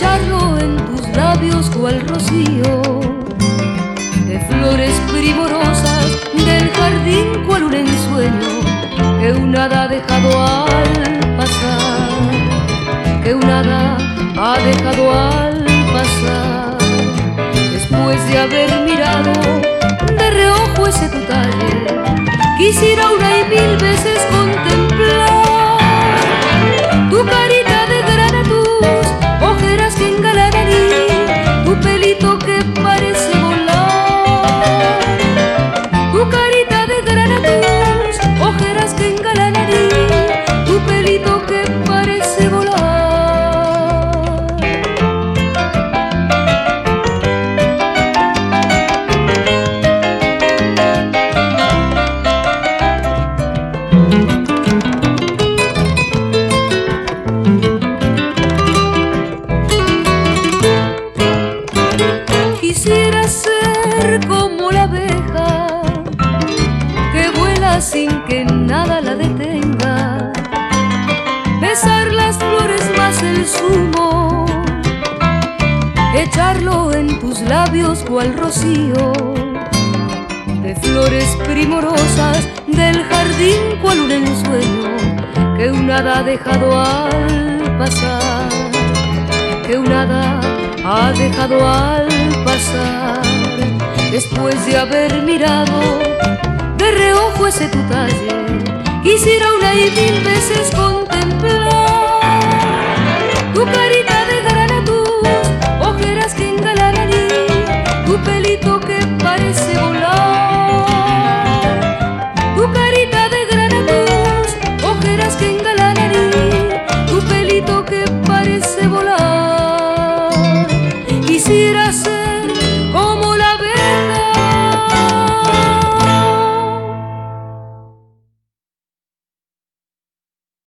echarlo en tus labios cual rocío, de flores primorosas del jardín cual un ensueño que un hada ha dejado al pasar, que un hada ha dejado al pasar. Después de haber mirado de reojo ese tu talle, quisiera una y mil veces contemplar tu carita de grana, tus ojeras que engalanan, tu pelito que parece volar. Tu carita de grana, tus ojeras que engalanan, tu pelito que parece volar. Quisiera ser como la abeja que vuela sin que nada la detenga, besar las flores más el zumo, echarlo en tus labios cual rocío, de flores primorosas del jardín cual un ensueño que un hada ha dejado al pasar, que un hada ha dejado al pasar. Después de haber mirado de reojo ese tu talle, quisiera una y mil veces contemplar tu carita de grana, tus ojeras que engalanan, tu pelito que parece volar. Tu carita de grana, tus ojeras que engalanan, tu pelito que parece volar. Quisiera ser